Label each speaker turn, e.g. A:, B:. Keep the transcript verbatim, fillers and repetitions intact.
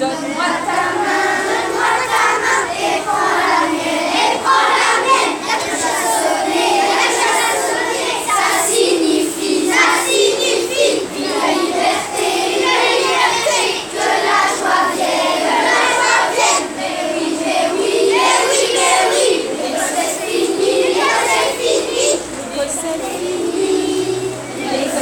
A: Donne-moi ta main, donne-moi ta main, et prends la mienne, et prends la mienne. La cloche a sonné, la cloche a sonné, ça signifie, ça signifie la liberté, la liberté, que la joie vienne, que la joie vienne. Mais oui, mais oui, mais oui, mais oui, l'école c'est fini, l'école c'est fini, l'école c'est fini, l'école